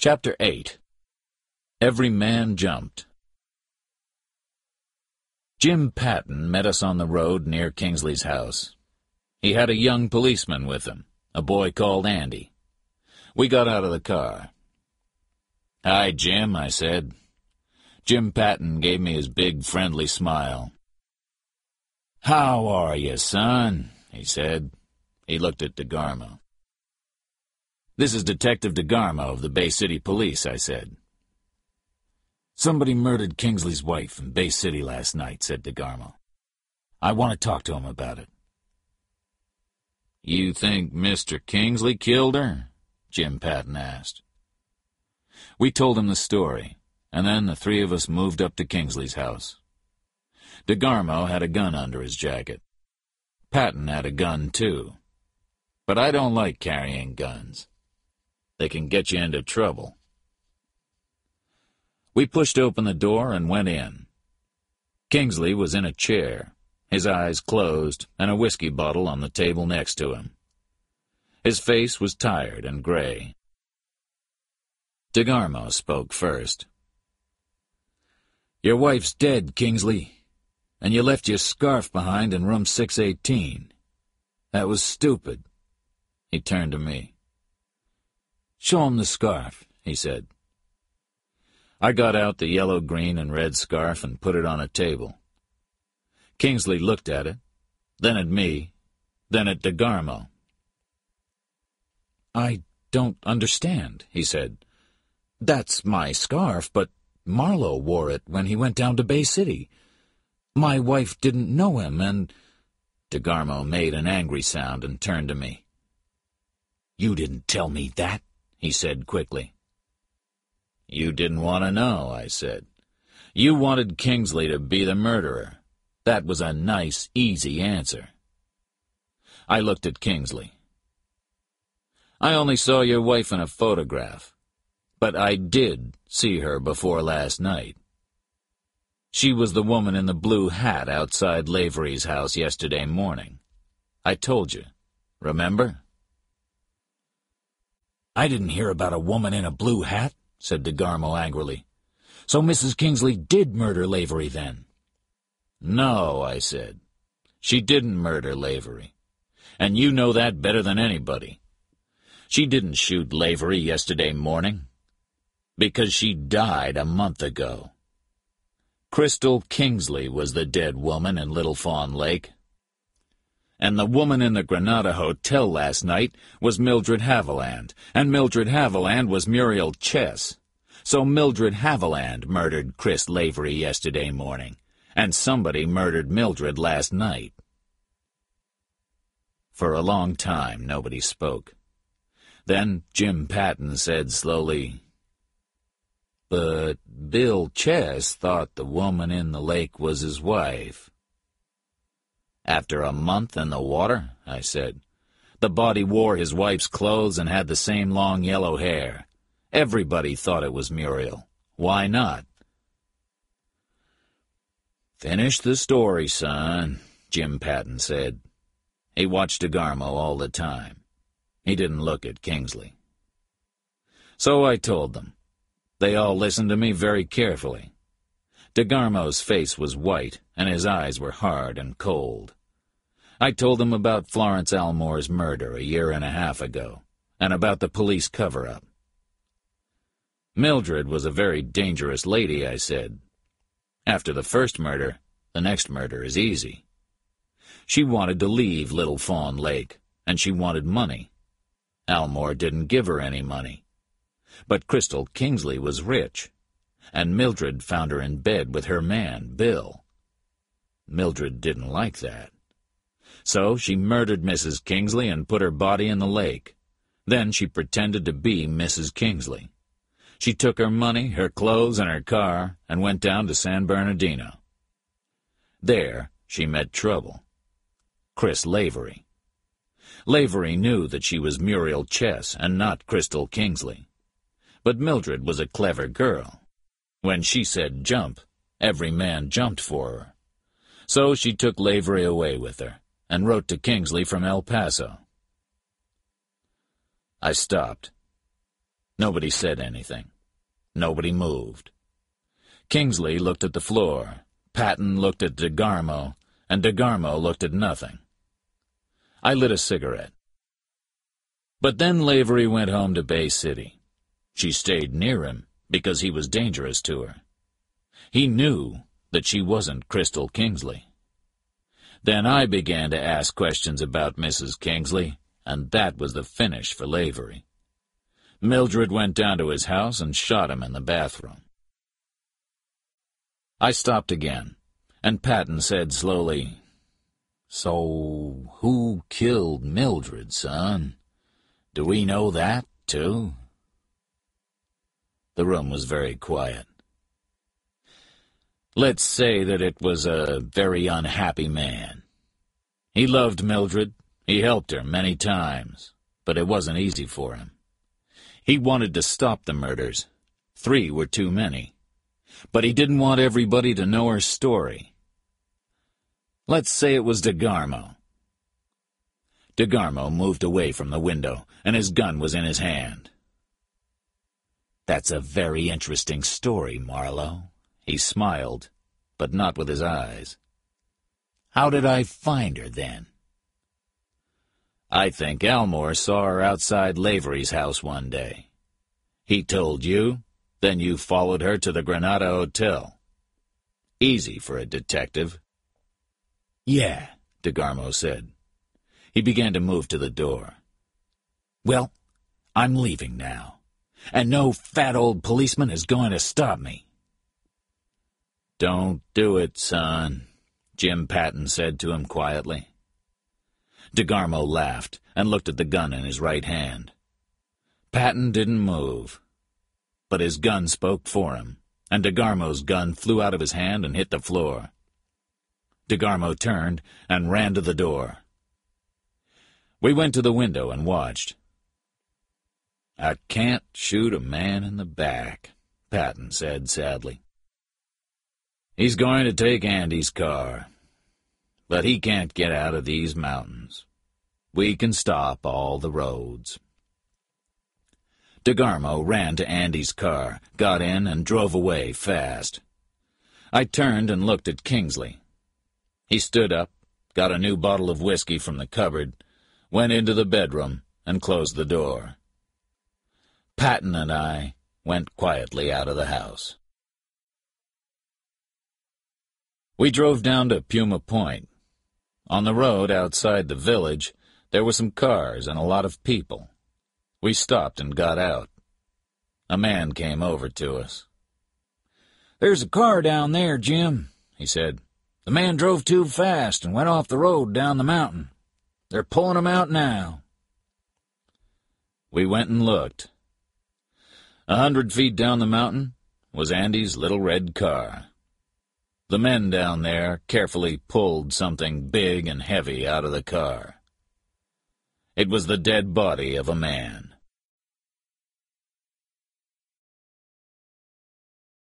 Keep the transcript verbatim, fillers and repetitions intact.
Chapter eight. Every Man Jumped. Jim Patton met us on the road near Kingsley's house. He had a young policeman with him, a boy called Andy. We got out of the car. "Hi, Jim," I said. Jim Patton gave me his big, friendly smile. "How are you, son?" he said. He looked at DeGarmo. "This is Detective DeGarmo of the Bay City Police," I said. "Somebody murdered Kingsley's wife in Bay City last night," said DeGarmo. "I want to talk to him about it." "You think Mister Kingsley killed her?" Jim Patton asked. We told him the story, and then the three of us moved up to Kingsley's house. DeGarmo had a gun under his jacket. Patton had a gun, too. But I don't like carrying guns. They can get you into trouble. We pushed open the door and went in. Kingsley was in a chair, his eyes closed, and a whiskey bottle on the table next to him. His face was tired and gray. DeGarmo spoke first. "Your wife's dead, Kingsley, and you left your scarf behind in room six eighteen. That was stupid." He turned to me. "Show him the scarf," he said. I got out the yellow, green, and red scarf and put it on a table. Kingsley looked at it, then at me, then at DeGarmo. "I don't understand," he said. "That's my scarf, but Marlowe wore it when he went down to Bay City. My wife didn't know him, and—" DeGarmo made an angry sound and turned to me. "You didn't tell me that," he said quickly. "You didn't want to know," I said. "You wanted Kingsley to be the murderer. That was a nice, easy answer." I looked at Kingsley. "I only saw your wife in a photograph, but I did see her before last night. She was the woman in the blue hat outside Lavery's house yesterday morning. I told you, remember?" "I didn't hear about a woman in a blue hat," said DeGarmo angrily. "So Missus Kingsley did murder Lavery then?" "No," I said. "She didn't murder Lavery. And you know that better than anybody. She didn't shoot Lavery yesterday morning, because she died a month ago. Crystal Kingsley was the dead woman in Little Fawn Lake. And the woman in the Granada Hotel last night was Mildred Haviland, and Mildred Haviland was Muriel Chess. So Mildred Haviland murdered Chris Lavery yesterday morning, and somebody murdered Mildred last night." For a long time, nobody spoke. Then Jim Patton said slowly, "But Bill Chess thought the woman in the lake was his wife." "After a month in the water," I said. "The body wore his wife's clothes and had the same long yellow hair. Everybody thought it was Muriel. Why not?" "Finish the story, son," Jim Patton said. He watched DeGarmo all the time. He didn't look at Kingsley. So I told them. They all listened to me very carefully. DeGarmo's face was white, and his eyes were hard and cold. I told them about Florence Almore's murder a year and a half ago, and about the police cover-up. "Mildred was a very dangerous lady," I said. "After the first murder, the next murder is easy. She wanted to leave Little Fawn Lake, and she wanted money. Almore didn't give her any money. But Crystal Kingsley was rich, and Mildred found her in bed with her man, Bill. Mildred didn't like that. So she murdered Missus Kingsley and put her body in the lake. Then she pretended to be Missus Kingsley. She took her money, her clothes, and her car, and went down to San Bernardino. There she met trouble. Chris Lavery. Lavery knew that she was Muriel Chess and not Crystal Kingsley. But Mildred was a clever girl. When she said jump, every man jumped for her. So she took Lavery away with her and wrote to Kingsley from El Paso. I stopped. Nobody said anything. Nobody moved. Kingsley looked at the floor, Patton looked at DeGarmo, and DeGarmo looked at nothing. I lit a cigarette. But then Lavery went home to Bay City. She stayed near him because he was dangerous to her. He knew that she wasn't Crystal Kingsley. Then I began to ask questions about Missus Kingsley, and that was the finish for Lavery. Mildred went down to his house and shot him in the bathroom. I stopped again, and Patton said slowly, "So, who killed Mildred, son? Do we know that, too?" The room was very quiet. Let's say that it was a very unhappy man. He loved Mildred, he helped her many times, but it wasn't easy for him. He wanted to stop the murders. Three were too many. But he didn't want everybody to know her story. Let's say it was DeGarmo. DeGarmo moved away from the window, and his gun was in his hand. "That's a very interesting story, Marlowe." He smiled, but not with his eyes. "How did I find her, then?" "I think Elmore saw her outside Lavery's house one day. He told you, then you followed her to the Granada Hotel. Easy for a detective." "Yeah," DeGarmo said. He began to move to the door. "Well, I'm leaving now, and no fat old policeman is going to stop me." "Don't do it, son," Jim Patton said to him quietly. DeGarmo laughed and looked at the gun in his right hand. Patton didn't move, but his gun spoke for him, and DeGarmo's gun flew out of his hand and hit the floor. DeGarmo turned and ran to the door. We went to the window and watched. "I can't shoot a man in the back," Patton said sadly. "He's going to take Andy's car, but he can't get out of these mountains. We can stop all the roads." DeGarmo ran to Andy's car, got in, and drove away fast. I turned and looked at Kingsley. He stood up, got a new bottle of whiskey from the cupboard, went into the bedroom, and closed the door. Patton and I went quietly out of the house. We drove down to Puma Point. On the road outside the village, there were some cars and a lot of people. We stopped and got out. A man came over to us. "There's a car down there, Jim," he said. "The man drove too fast and went off the road down the mountain. They're pulling him out now." We went and looked. A hundred feet down the mountain was Andy's little red car. The men down there carefully pulled something big and heavy out of the car. It was the dead body of a man.